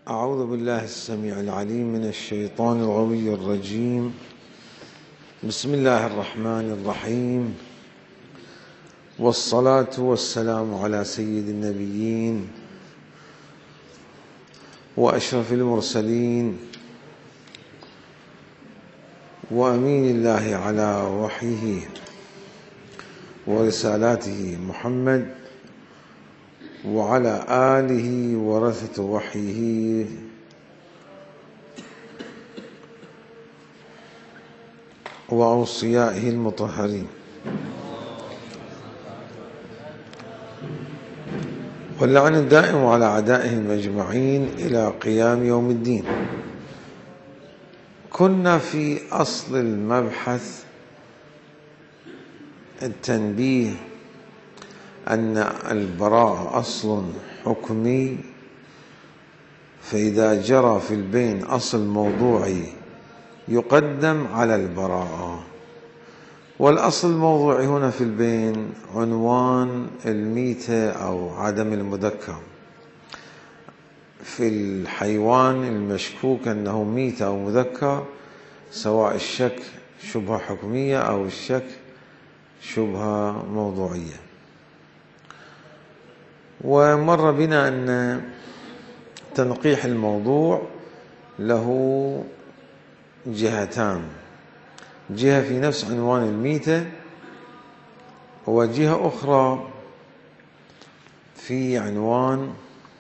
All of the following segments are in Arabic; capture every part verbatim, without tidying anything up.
أعوذ بالله السميع العليم من الشيطان الغوي الرجيم. بسم الله الرحمن الرحيم، والصلاة والسلام على سيد النبيين وأشرف المرسلين وأمين الله على وحيه ورسالاته محمد وعلى آله ورثة وحيه وأوصيائه المطهرين، واللعن الدائم على أعدائهم أجمعين إلى قيام يوم الدين. كنا في أصل المبحث التنبيه أن البراءة أصل حكمي، فإذا جرى في البين أصل موضوعي يقدم على البراءة. والأصل الموضوعي هنا في البين عنوان الميتة أو عدم المذكر. في الحيوان المشكوك أنه ميتة أو مذكر، سواء الشك شبهة حكمية أو الشك شبهة موضوعية. ومر بنا أن تنقيح الموضوع له جهتان: جهة في نفس عنوان الميتة، وجهة أخرى في عنوان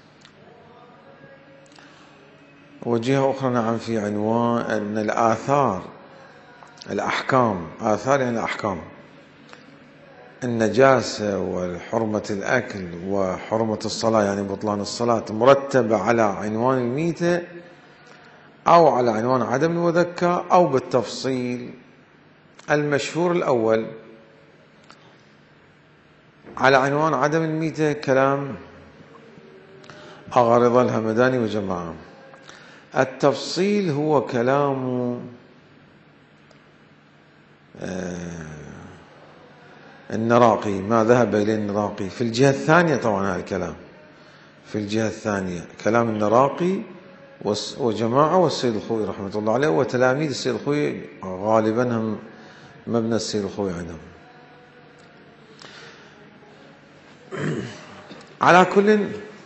وجهة أخرى نعم في عنوان أن الآثار الأحكام، آثار يعني الأحكام، النجاسة وحرمة الأكل وحرمة الصلاة يعني بطلان الصلاة، مرتبة على عنوان الميتة أو على عنوان عدم المذكر أو بالتفصيل. المشهور الأول على عنوان عدم الميتة كلام أغا رضا الهمداني وجماعة. التفصيل هو كلام النراقي، ما ذهب إليه النراقي في الجهة الثانية. طبعا هذا الكلام في الجهة الثانية كلام النراقي وجماعة والسيد الخوئي رحمة الله عليه وتلاميذ السيد الخوئي، غالبا هم مبنى السيد الخوئي عندهم. على كل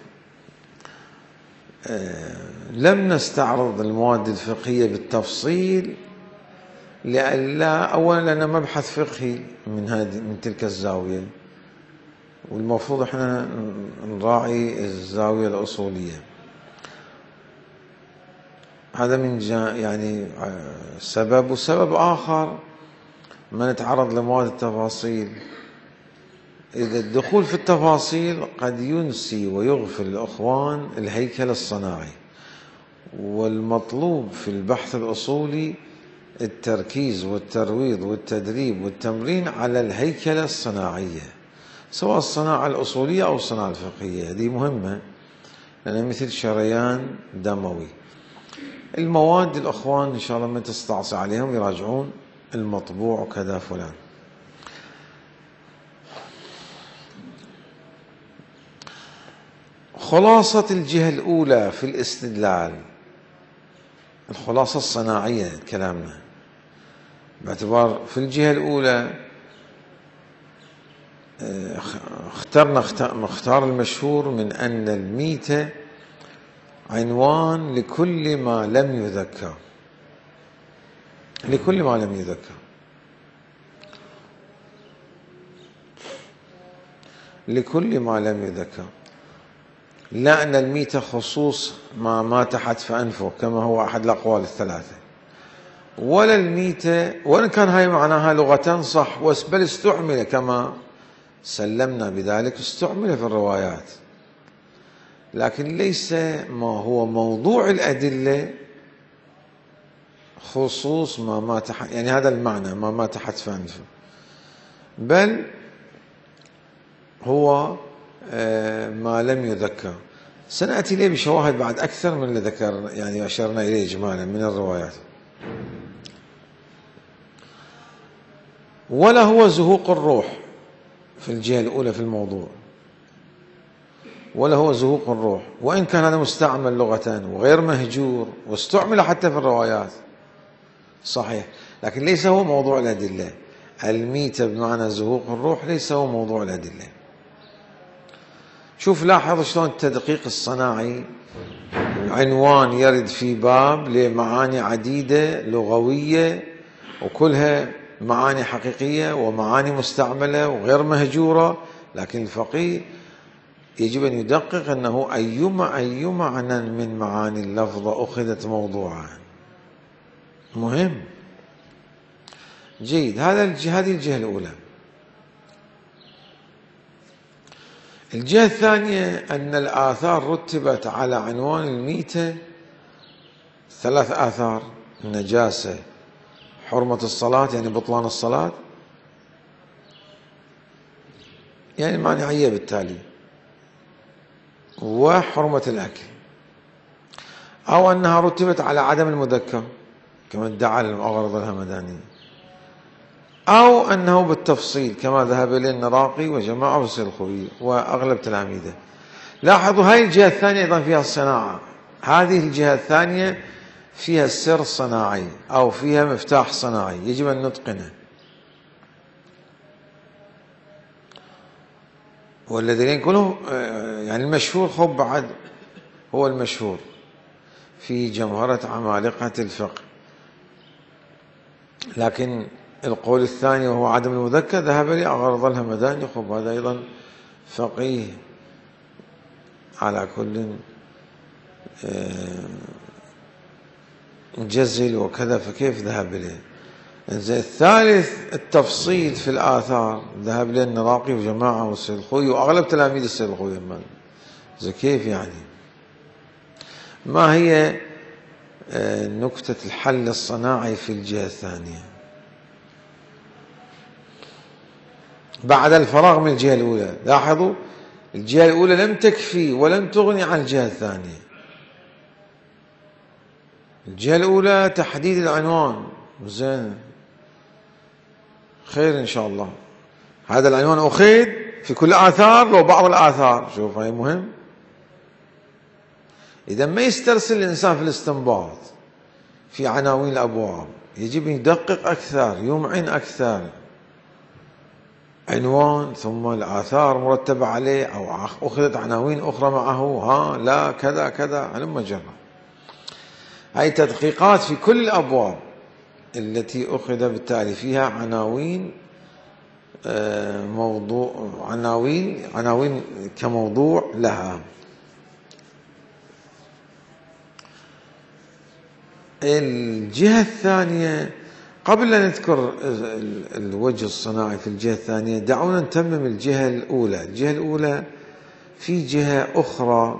لم نستعرض المواد الفقهية بالتفصيل، لألا أولا لأن مبحث فقهي من هذه من تلك الزاوية، والمفروض احنا نراعي الزاوية الأصولية. هذا من يعني سبب. وسبب آخر ما نتعرض لمواد التفاصيل، إذا الدخول في التفاصيل قد ينسي ويغفل الأخوان الهيكل الصناعي، والمطلوب في البحث الأصولي التركيز والترويض والتدريب والتمرين على الهيكلة الصناعية، سواء الصناعة الأصولية أو الصناعة الفقهية. هذه مهمة لأنها مثل شريان دموي. المواد الأخوان إن شاء الله ما تستعصي عليهم يراجعون المطبوع وكذا فلان. خلاصة الجهة الأولى في الاستدلال، الخلاصة الصناعية كلامنا، باعتبار في الجهة الأولى اخترنا مختار المشهور من أن الميتة عنوان لكل ما لم يذكر، لكل ما لم يذكر لكل ما لم يذكر لا أن الميتة خصوص ما مات حتف أنفه كما هو أحد الأقوال الثلاثة، ولا الميتة وإن كان هاي معناها لغة صح، بل استعمل كما سلمنا بذلك، استعمل في الروايات، لكن ليس ما هو موضوع الأدلة خصوص ما مات، يعني هذا المعنى ما مات حتف أنفه، بل هو ما لم يذكر. سنأتي إليه بشواهد بعد أكثر من اللي ذكر، يعني أشرنا إليه إجمالا من الروايات. ولا هو زهوق الروح في الجهة الأولى في الموضوع، ولا هو زهوق الروح، وإن كان هذا مستعمل لغة وغير مهجور واستعمل حتى في الروايات صحيح، لكن ليس هو موضوع الأدلة. الميتة بمعنى زهوق الروح ليس هو موضوع الأدلة. شوف لاحظ شلون التدقيق الصناعي، عنوان يرد في باب لمعاني عديدة لغوية وكلها معاني حقيقية ومعاني مستعملة وغير مهجورة، لكن الفقيه يجب أن يدقق أنه أيما أي معنى من معاني اللفظة أخذت موضوعا مهم. جيد، هذا هذه الجهة الأولى. الجهة الثانية أن الآثار رتبت على عنوان الميتة ثلاث آثار: النجاسة، حرمة الصلاة يعني بطلان الصلاة، يعني مانعية بالتالي، وحرمة الأكل، أو أنها رتبت على عدم المذكر كما ادعى الأغرض الهمداني، أو أنه بالتفصيل كما ذهب إليه النراقي وجماعة الخوي وأغلب تلاميذه. لاحظوا هاي الجهة الثانية أيضا فيها الصناعة، هذه الجهة الثانية فيها السر الصناعي أو فيها مفتاح صناعي يجب أن نتقنه. والذين كلهم يعني المشهور خب بعد هو المشهور في جمهرة عمالقة الفقه، لكن القول الثاني وهو عدم المذكر ذهب لي أغرض الهمداني، خب هذا أيضا فقيه على كل مجزل وكذا، فكيف ذهب إليه؟ الثالث التفصيل في الآثار ذهب إليه النراقي وجماعة والسيد الخوي وأغلب تلاميذ السيد الخوي. زي كيف يعني؟ ما هي نكتة الحل الصناعي في الجهة الثانية بعد الفراغ من الجهة الأولى؟ لاحظوا الجهة الأولى لم تكفي ولم تغني عن الجهة الثانية. الجهة الأولى تحديد العنوان، زين خير إن شاء الله، هذا العنوان أخذ في كل آثار لو بعض الآثار، شوف هاي مهم. إذا ما يسترسل الإنسان في الاستنباط في عناوين الأبواب، يجب يدقق أكثر، يمعن أكثر، عنوان ثم الآثار مرتبة عليه أو أخذت عناوين أخرى معه، ها لا كذا كذا علم جرى. هاي تدقيقات في كل الأبواب التي أخذ بالتالي فيها عناوين موضوع عناوين عناوين كموضوع لها. الجهة الثانية قبل أن نذكر الوجه الصناعي في الجهة الثانية دعونا نتمم الجهة الأولى. الجهة الأولى في جهة أخرى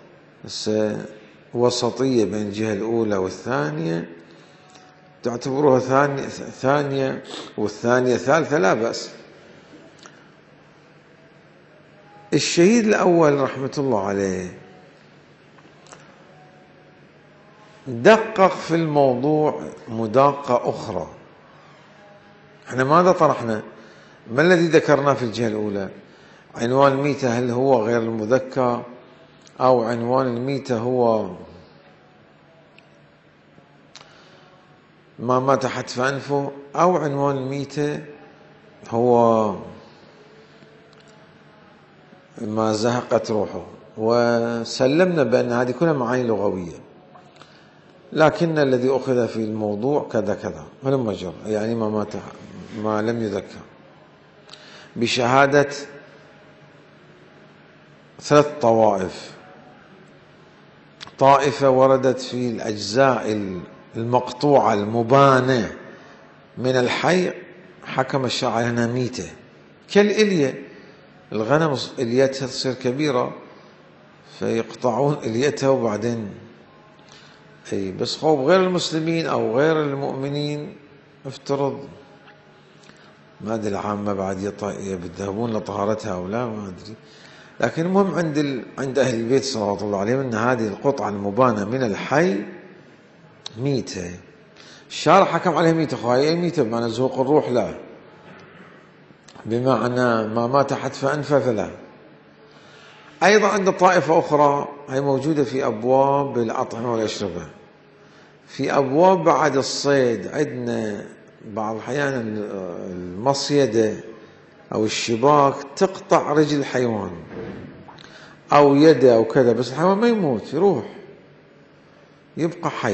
وسطية بين الجهة الأولى والثانية، تعتبروها ثانية ثانية والثانية ثالثة لا بأس. الشهيد الأول رحمة الله عليه دقق في الموضوع مداقة أخرى. احنا ماذا طرحنا؟ ما الذي ذكرناه في الجهة الأولى؟ عنوان الميتة هل هو غير المذكر، أو عنوان الميتة هو ما مات حتف أنفه، أو عنوان الميتة هو ما زهقت روحه. وسلمنا بأن هذه كلها معاني لغوية، لكن الذي أخذ في الموضوع كذا كذا من مجر، يعني ما مات ما لم يذكر، بشهادة ثلاث طوائف. طائفة وردت في الأجزاء المقطوعة المبانة من الحي، حكم الشرع أنها ميتة كالإلية. الغنم إليتها تصير كبيرة فيقطعون إليتها وبعدين أي بس خوف غير المسلمين أو غير المؤمنين افترض ما أدري العامة بعد يذهبون لطهارتها أو لا ما أدري، لكن المهم عند ال... عند أهل البيت صلوات الله عليهم أن هذه القطعة المبانة من الحي ميتة. الشارع حكم عليها ميتة، خواهي ميتة بمعنى زهوق الروح لا، بمعنى ما مات حتف أنفه فلا. أيضا عندنا طائفة أخرى هي موجودة في أبواب الأطعمة والأشربة. في أبواب بعد الصيد عندنا بعض الأحيان المصيدة أو الشباك تقطع رجل الحيوان أو يده أو كذا، بس الحيوان ما يموت، يروح يبقى حي.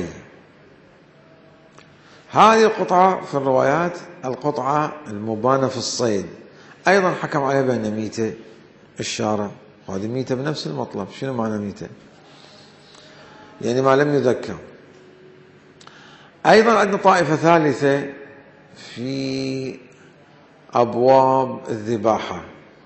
هذه القطعة في الروايات القطعة المبانة في الصيد، أيضا حكم عليها بأن ميتة الشارع، وهذه ميتة بنفس المطلب. شنو معنى ميتة؟ يعني ما لم يذكر. أيضا عندنا طائفة ثالثة في أبواب الذباحة،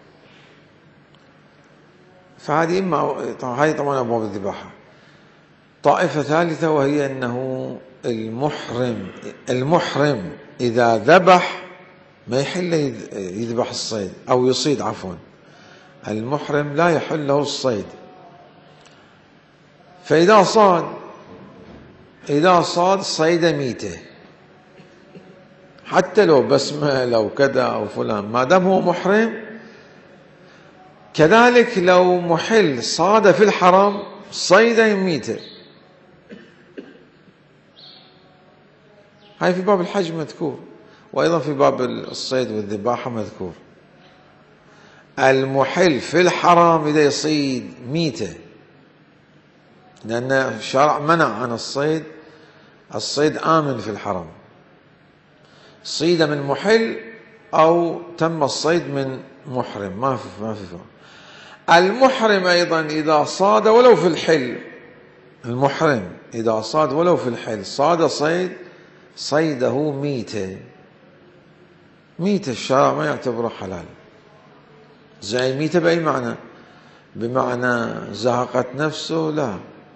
فهذه إما هذه طبعا أبواب الذباحة. طائفة ثالثة وهي أنه المحرم المحرم إذا ذبح ما يحل يذبح الصيد أو يصيد، عفوا المحرم لا يحل له الصيد. فإذا صاد إذا صاد صيد ميته، حتى لو بسمة لو كذا أو فلان، ما دام هو محرم. كذلك لو محل صاد في الحرم صيدا ميته، هاي في باب الحج مذكور، وأيضا في باب الصيد والذباحة مذكور. المحل في الحرم إذا يصيد ميته، لأن الشرع منع عن الصيد، الصيد آمن في الحرم، صيد من محل أو تم الصيد من محرم، ما في ما في فرق. المحرم أيضا إذا صاد ولو في الحل، المحرم إذا صاد ولو في الحل صاد صيد صيده ميتة، ميتة الشرع ما يعتبره حلال. زي ميتة بأي معنى؟ بمعنى زهقت نفسه؟ لا.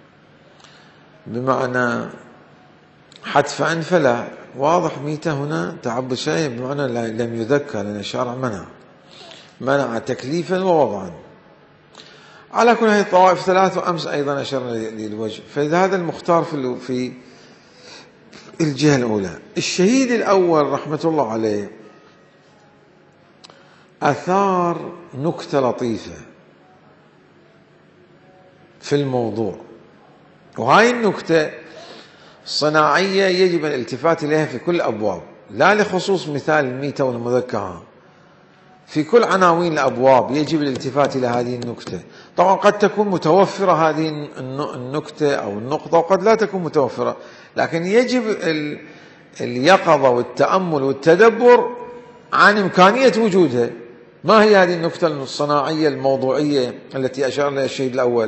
بمعنى حتف أنفه؟ لا. واضح ميتة هنا تعبد شيء بمعنى لم يذكر، لأن الشرع منع منع تكليفا ووضعا. على كل هذه الطوائف ثلاث، وأمس أيضا أشرنا للوجه. فإذا هذا المختار في في الجهة الأولى. الشهيد الأول رحمة الله عليه أثار نكتة لطيفة في الموضوع، وهاي النكتة صناعية يجب الالتفات إليها في كل أبواب، لا لخصوص مثال الميتة والمذكرة، في كل عناوين الأبواب يجب الالتفات إلى هذه النكتة. طبعا قد تكون متوفرة هذه النكتة أو النقطة، وقد لا تكون متوفرة، لكن يجب اليقظة والتأمل والتدبر عن إمكانية وجودها. ما هي هذه النكتة الصناعية الموضوعية التي أشار لها الشهيد الأول؟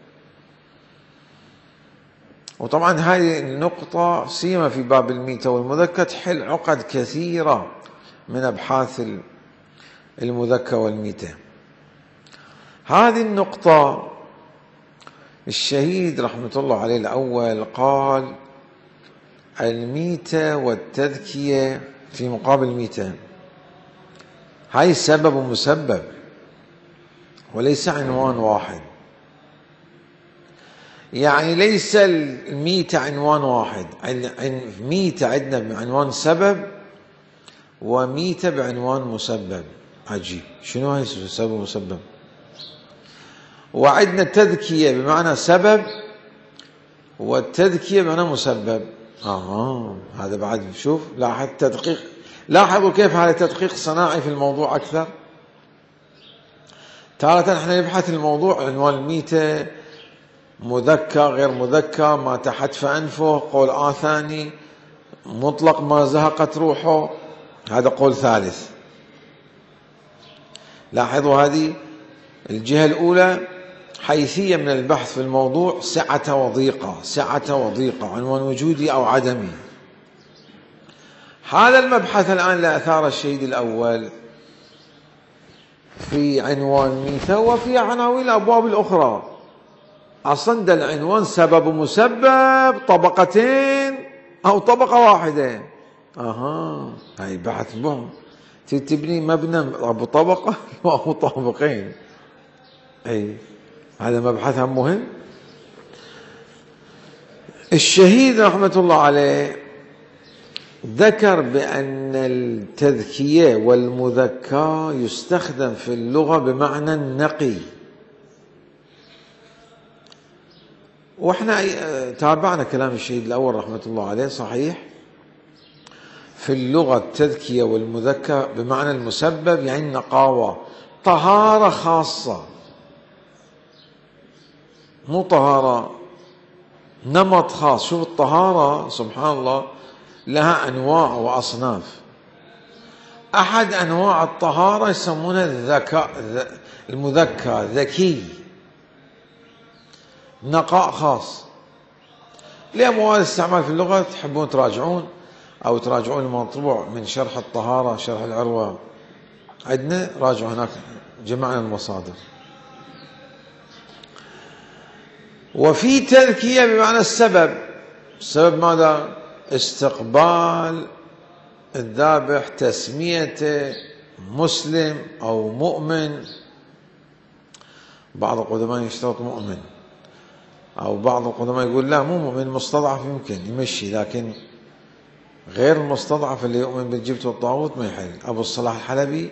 وطبعا هذه النقطة سيما في باب الميتة والمذكر تحل عقد كثيرة من أبحاث المذكر والميتة. هذه النقطة الشهيد رحمة الله عليه الأول قال الميتة والتذكية في مقابل الميتة، هاي سبب ومسبب وليس عنوان واحد. يعني ليس الميتة عنوان واحد، ميتة عندنا بعنوان سبب وميتة بعنوان مسبب. عجيب، شنو هاي سبب ومسبب؟ وعندنا التذكية بمعنى سبب والتذكية بمعنى مسبب. آه هذا بعد شوف، لاحظ تدقيق، لاحظوا كيف هذا تدقيق صناعي في الموضوع أكثر. تارة احنا نبحث الموضوع عنوان الميتة مذكر غير مذكر، ما تحت فأنفه قول آثاني، مطلق ما زهقت روحه هذا قول ثالث. لاحظوا هذه الجهة الأولى حيثية من البحث في الموضوع، سعة وضيقة، سعة وضيقة، عنوان وجودي أو عدمي. هذا المبحث الآن لأثار الشهيد الأول في عنوان ميتة وفي عناوين الأبواب الأخرى. أصلا ده العنوان سبب ومسبب، طبقتين أو طبقة واحدة. أها هاي بحث بهم، تبني مبنى أبو طبقة أو طابقين. أي هذا مبحث مهم. الشهيد رحمة الله عليه ذكر بأن التذكية والمذكى يستخدم في اللغة بمعنى النقي، واحنا تابعنا كلام الشهيد الأول رحمة الله عليه. صحيح في اللغة التذكية والمذكر بمعنى المسبب يعني النقاوة، طهارة خاصة، مو طهارة نمط خاص. شوف الطهارة سبحان الله لها أنواع وأصناف. أحد أنواع الطهارة يسمونها الذكاء، المذكى، ذكي، نقاء خاص. لأموال استعمال في اللغة تحبون تراجعون أو تراجعون المطبوع من شرح الطهارة، شرح العروة عندنا، راجعوا هناك جمعنا المصادر. وفي تذكية بمعنى السبب. السبب ماذا؟ استقبال الذابح، تسميته مسلم أو مؤمن. بعض القدماء يشترط مؤمن، أو بعض القدماء يقول لا مو مؤمن، مستضعف يمكن يمشي، لكن غير المستضعف اللي يؤمن بالجبت والطاغوت ما يحل. أبو الصلاح الحلبي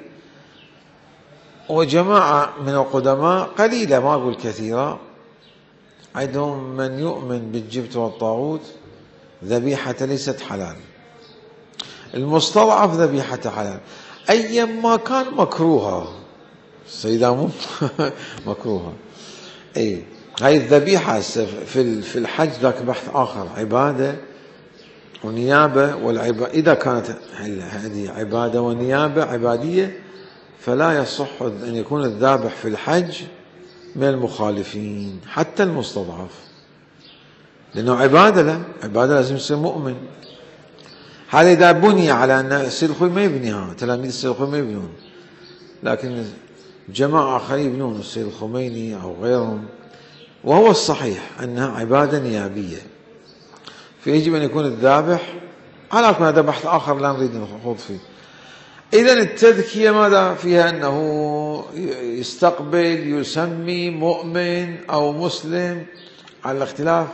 وجماعة من القدماء قليلة ما أقول كثيرة عندهم من يؤمن بالجبت والطاغوت ذبيحة ليست حلال، المستضعف ذبيحة حلال، أيما كان مكروهة. السيدة مو مكروهة. أي هاي الذبيحة في في الحج ذاك بحث آخر، عبادة ونيابة. والعبادة إذا كانت هذه عبادة ونيابة عبادية فلا يصح أن يكون الذابح في الحج من المخالفين حتى المستضعف، لأنه عبادة له، عبادة لازم يصير مؤمن. هذا إذا بني على أن السيد الخوي ما يبنيها، تلاميذ السيد الخوي ما يبنون، لكن جماعة آخرين يبنون، السيد الخميني أو غيرهم، وهو الصحيح أنها عبادة نيابية، فيجب أن يكون الذابح على كل. هذا بحث آخر لا نريد نخوض فيه. إذن التذكية ماذا فيها؟ أنه يستقبل، يسمي مؤمن أو مسلم على الاختلاف،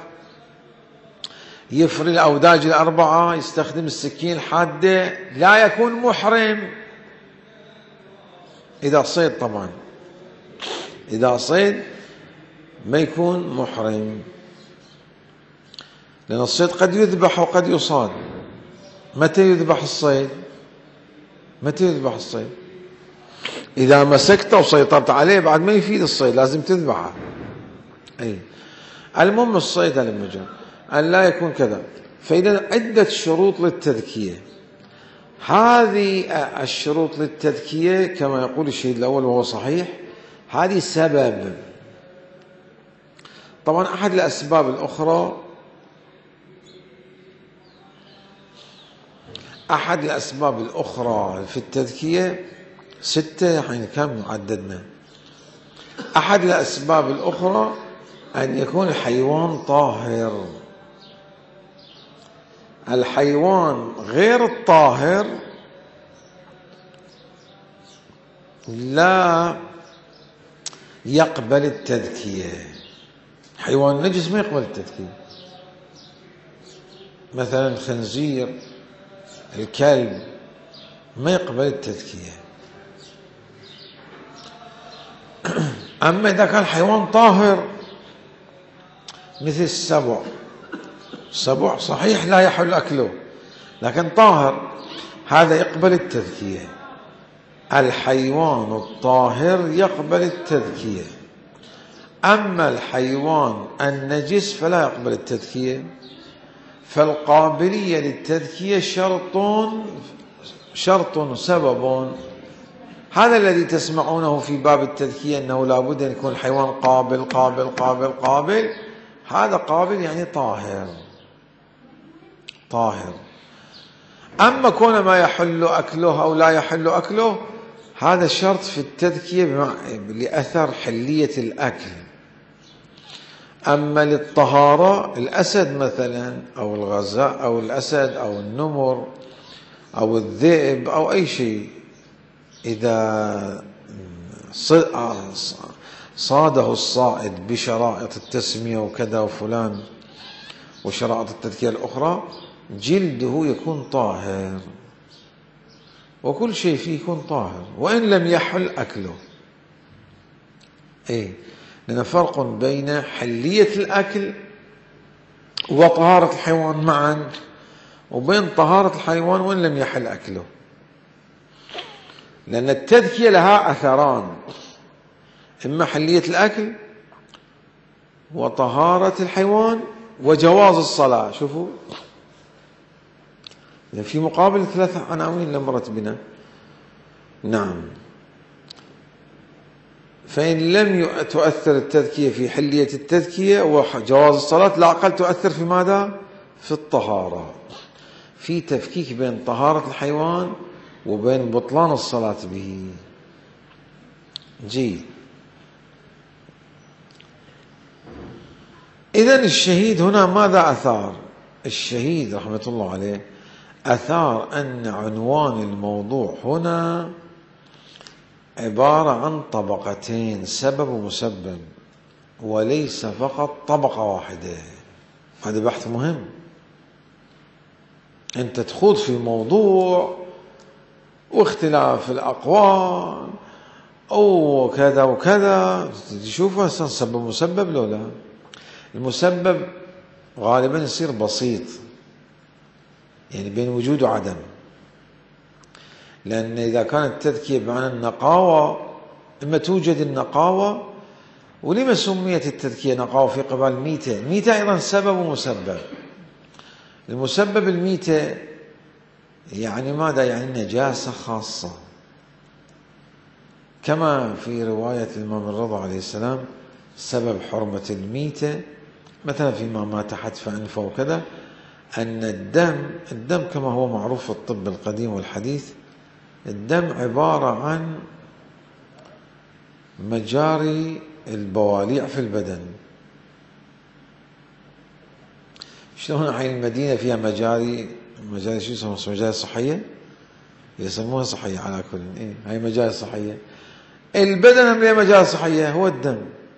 يفري الأوداج الأربعة، يستخدم السكين الحادة، لا يكون محرم إذا صيد. طبعا إذا صيد ما يكون محرم، لأن الصيد قد يذبح وقد يصاد. متى يذبح الصيد؟ متى يذبح الصيد؟ إذا مسكته وسيطرت عليه بعد ما يفيد الصيد، لازم تذبحه. أي المهم الصيد المجال أن لا يكون كذا. فإذا عدة شروط للتذكية. هذه الشروط للتذكية كما يقول الشهيد الأول وهو صحيح، هذه سبب. طبعا أحد الأسباب الأخرى، أحد الأسباب الأخرى في التذكية ستة، يعني كم عددنا؟ أحد الأسباب الأخرى أن يكون الحيوان طاهر. الحيوان غير الطاهر لا يقبل التذكية. حيوان نجس ما يقبل التذكية، مثلا الخنزير، الكلب ما يقبل التذكية. أما إذا كان حيوان طاهر مثل السبع، السبع صحيح لا يحل أكله لكن طاهر، هذا يقبل التذكية. الحيوان الطاهر يقبل التذكية، أما الحيوان النجس فلا يقبل التذكية. فالقابلية للتذكية شرط شرط سبب. هذا الذي تسمعونه في باب التذكية أنه لابد أن يكون الحيوان قابل قابل قابل قابل. هذا قابل يعني طاهر طاهر. أما كون ما يحل أكله أو لا يحل أكله، هذا شرط في التذكية لأثر حلية الأكل. أما للطهارة الأسد مثلا أو الغزاء أو الأسد أو النمر أو الذئب أو أي شيء، إذا صاده الصائد بشرائط التسمية وكذا وفلان وشرائط التذكية الأخرى، جلده يكون طاهر وكل شيء فيه يكون طاهر وإن لم يحل أكله. إيه، لأن فرق بين حلية الأكل وطهارة الحيوان معا، وبين طهارة الحيوان وإن لم يحل أكله. لأن التذكية لها أثران: إما حلية الأكل، وطهارة الحيوان، وجواز الصلاة. شوفوا في مقابل ثلاث عناوين لمرت بنا. نعم. فإن لم تؤثر التذكية في حلية التذكية وجواز الصلاة، لا أقل تؤثر في ماذا؟ في الطهارة. في تفكيك بين طهارة الحيوان وبين بطلان الصلاة به. جيد. إذن الشهيد هنا ماذا أثار؟ الشهيد رحمة الله عليه أثار أن عنوان الموضوع هنا عبارة عن طبقتين، سبب ومسبب، وليس فقط طبقة واحدة. هذا بحث مهم. أنت تخوض في موضوع واختلاف الأقوال أو كذا وكذا، تشوفها سبب ومسبب لو لا. المسبب غالبا يصير بسيط، يعني بين وجود وعدم. لأن إذا كانت التذكية بمعنى النقاوة، إما توجد النقاوة. ولما سميت التذكية نقاوة في قبال الميتة؟ الميتة أيضا سبب ومسبب. المسبب الميتة يعني ماذا؟ يعني نجاسة خاصة، كما في رواية الإمام الرضا عليه السلام سبب حرمة الميتة مثلا فيما مات حتف أنفه وكذا، أن الدم الدم كما هو معروف في الطب القديم والحديث، الدم عبارة عن مجاري البواليع في البدن. شلون الحين المدينة فيها مجاري مجاري شو يسمونها؟ مجاري صحية، يسموها صحية على كل. إيه هاي مجاري صحية. البدن هم له مجاري صحية، هو الدم.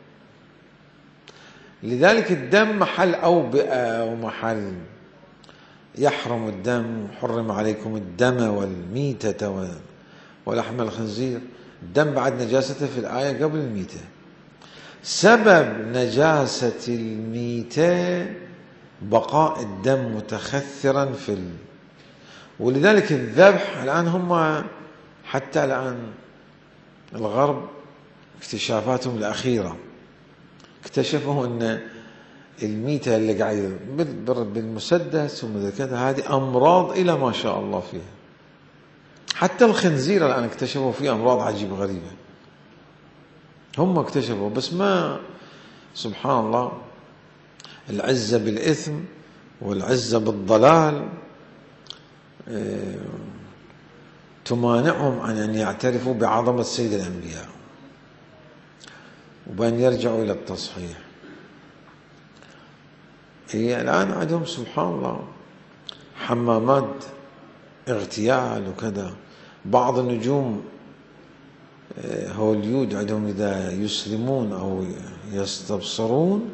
لذلك الدم محل أوبئة ومحل يحرم الدم. حرم عليكم الدم والميتة ولحم الخنزير. الدم بعد نجاسته في الآية قبل الميتة. سبب نجاسة الميتة بقاء الدم متخثرا في ال... ولذلك الذبح الآن هم حتى الآن الغرب اكتشافاتهم الأخيرة اكتشفوا أن الميتة اللي قاعدة بالمسدس ومثل كذا هذه أمراض إلى ما شاء الله فيها. حتى الخنزير الآن اكتشفوا فيه أمراض عجيبة غريبة. هم اكتشفوا، بس ما سبحان الله، العزة بالإثم والعزة بالضلال اه تمانعهم عن أن يعترفوا بعظمة سيد الأنبياء وبأن يرجعوا إلى التصحيح. هي الآن عندهم سبحان الله حمامات اغتيال وكذا. بعض النجوم هوليود عندهم إذا يسلمون أو يستبصرون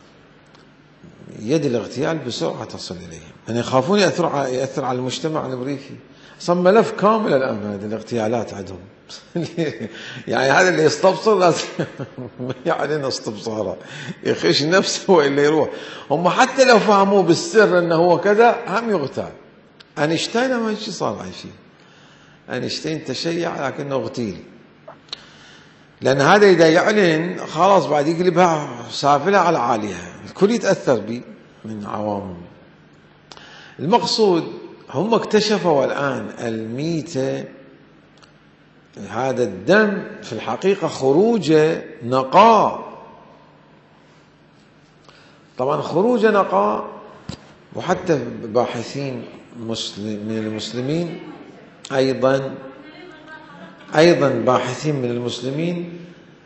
يد الاغتيال بسرعة تصل إليهم، يعني يخافون يأثر على يأثر على المجتمع الأمريكي. صار ملف كامل الآن هذه الاغتيالات عندهم. يعني هذا اللي يستبصر لازم يعني استبصاره يخش نفسه وإلا يروح. هم حتى لو فهموه بالسر أنه هو كذا هم يغتال. أينشتاين ما شيء صار عايشين. أينشتاين تشيع لكنه اغتيل، لأن هذا إذا يعلن خلاص بعد يقلبها سافلة على عاليها، الكل يتأثر به من عوامهم. المقصود هم اكتشفوا الآن الميتة هذا الدم في الحقيقة خروجه نقاء. طبعا خروجه نقاء، وحتى باحثين مسلم من المسلمين أيضا أيضا باحثين من المسلمين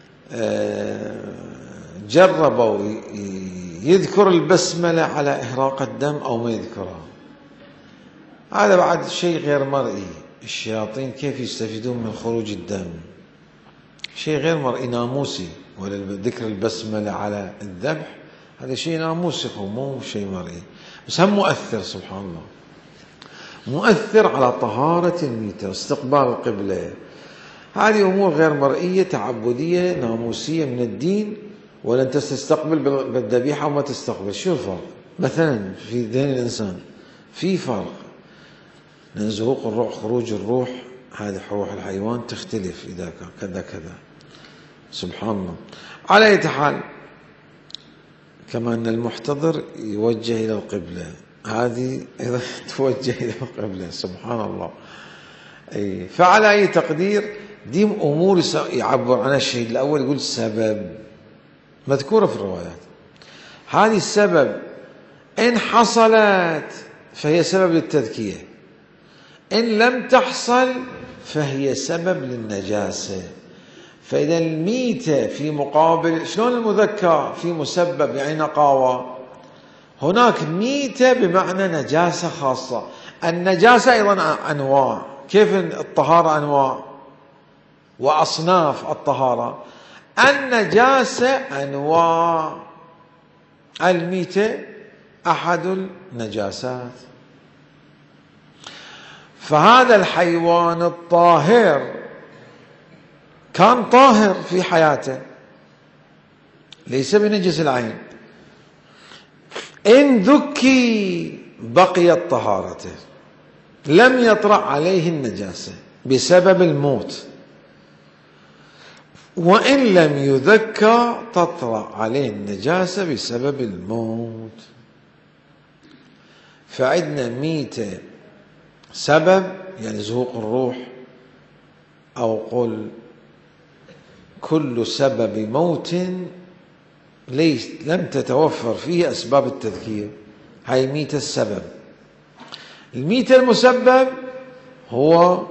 جربوا يذكر البسملة على إهراق الدم أو ما يذكرها. هذا بعد شيء غير مرئي. الشياطين كيف يستفيدون من خروج الدم؟ شيء غير مرئي ناموسي. ولا ذكر البسملة على الذبح هذا شيء ناموسي مو شيء مرئي، بس هم مؤثر سبحان الله، مؤثر على طهارة الميتة واستقبال القبلة. هذه أمور غير مرئية تعبدية ناموسية من الدين، ولا أنت تستقبل بالذبيحة وما تستقبل. شو الفرق؟ مثلا في ذهن الإنسان في فرق، لأن زهوق الروح خروج الروح هذه روح الحيوان تختلف إذا كان كذا كذا. سبحان الله. على أي حال، كما أن المحتضر يوجه إلى القبلة، هذه أيضا توجه إلى القبلة. سبحان الله. أي فعلى أي تقدير دي أمور يعبر عنها الشهيد الأول، يقول سبب مذكورة في الروايات. هذه السبب إن حصلت فهي سبب للتذكية، إن لم تحصل فهي سبب للنجاسة. فإذا الميتة في مقابل، شلون المذكى في مسبب يعني نقاوة، هناك ميتة بمعنى نجاسة خاصة. النجاسة أيضا أنواع، كيف الطهارة أنواع وأصناف الطهارة، النجاسة أنواع، الميتة أحد النجاسات. فهذا الحيوان الطاهر كان طاهر في حياته، ليس بنجس العين، إن ذكي بقيت طهارته، لم يطرأ عليه النجاسة بسبب الموت، وإن لم يذكى تطرأ عليه النجاسة بسبب الموت. فعندنا ميتة سبب يعني زهوق الروح، أو قل كل سبب موت ليس لم تتوفر فيه أسباب التذكير، هاي ميتة السبب. الميتة المسبب هو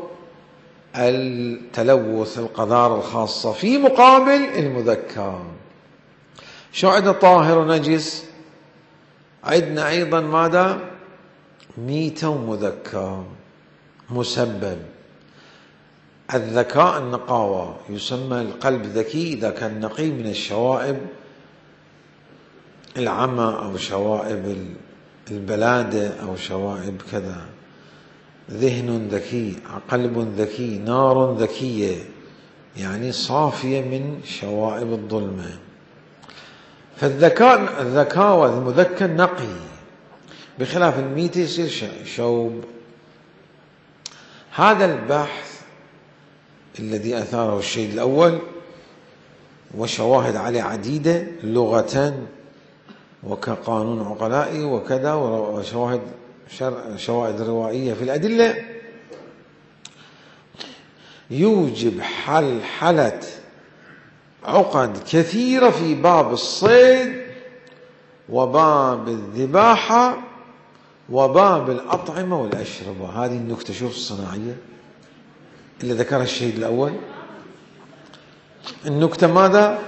التلوث القذارة الخاصة في مقابل المذكى. شو عندنا طاهر ونجس، عندنا أيضا ماذا؟ ميتة ومذكى مسبب. الذكاء النقاوة، يسمى القلب ذكي إذا كان نقي من الشوائب العمى أو شوائب البلادة أو شوائب كذا. ذهن ذكي، قلب ذكي، نار ذكية، يعني صافية من شوائب الظلمة. فالذكاء الذكاء المذكى نقي، بخلاف الميتة يصير شوب. هذا البحث الذي أثاره الشيء الأول وشواهد عليه عديدة لغة وكقانون عقلائي وكذا، وشواهد شواهد روائية في الأدلة، يوجب حل حلة عقد كثيرة في باب الصيد وباب الذباحة وباب الأطعمة والأشربة. هذه النكتة، شوف الصناعية اللي ذكرها الشهيد الأول. النكتة ماذا؟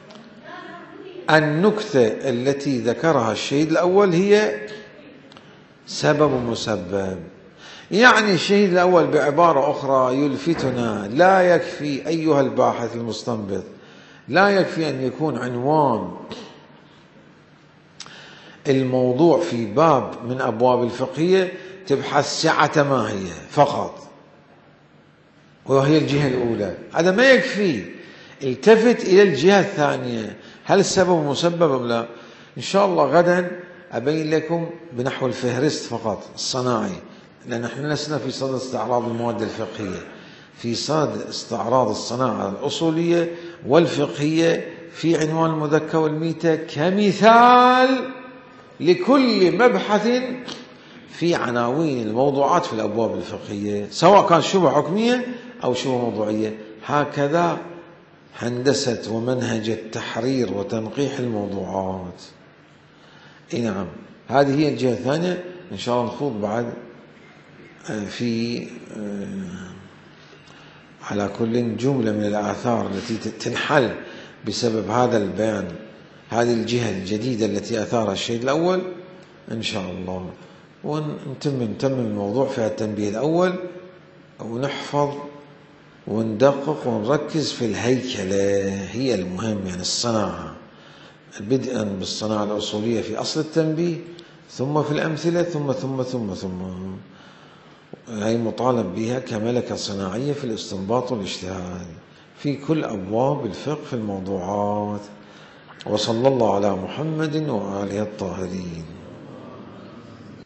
النكتة التي ذكرها الشهيد الأول هي سبب مسبب. يعني الشهيد الأول بعبارة أخرى يلفتنا، لا يكفي أيها الباحث المستنبط، لا يكفي أن يكون عنوان الموضوع في باب من أبواب الفقهية تبحث سعة ما هي فقط، وهي الجهة الأولى، هذا ما يكفي. التفت إلى الجهة الثانية، هل السبب مسبب أم لا؟ إن شاء الله غدا أبين لكم بنحو الفهرست فقط الصناعي، لأن نحن لسنا في صدد استعراض المواد الفقهية، في صدد استعراض الصناعة الأصولية والفقهية في عنوان المذكى والميتة كمثال لكل مبحث في عناوين الموضوعات في الأبواب الفقهية، سواء كان شبه حكمية أو شبه موضوعية. هكذا هندسة ومنهج التحرير وتنقيح الموضوعات. اي نعم، هذه هي الجهة الثانية. إن شاء الله نخوض بعد في على كل جملة من الآثار التي تنحل بسبب هذا البيان، هذه الجهة الجديدة التي أثارها الشيء الأول إن شاء الله، ونتم نتم الموضوع في التنبيه الأول، ونحفظ وندقق ونركز في الهيكلة، هي المهم، يعني الصناعة، بدءا بالصناعة الأصولية في أصل التنبيه، ثم في الأمثلة، ثم ثم ثم ثم هي مطالب بها كملكة صناعية في الاستنباط والاجتهاد في كل أبواب الفقه في الموضوعات. وصلى الله على محمد وآله الطاهرين.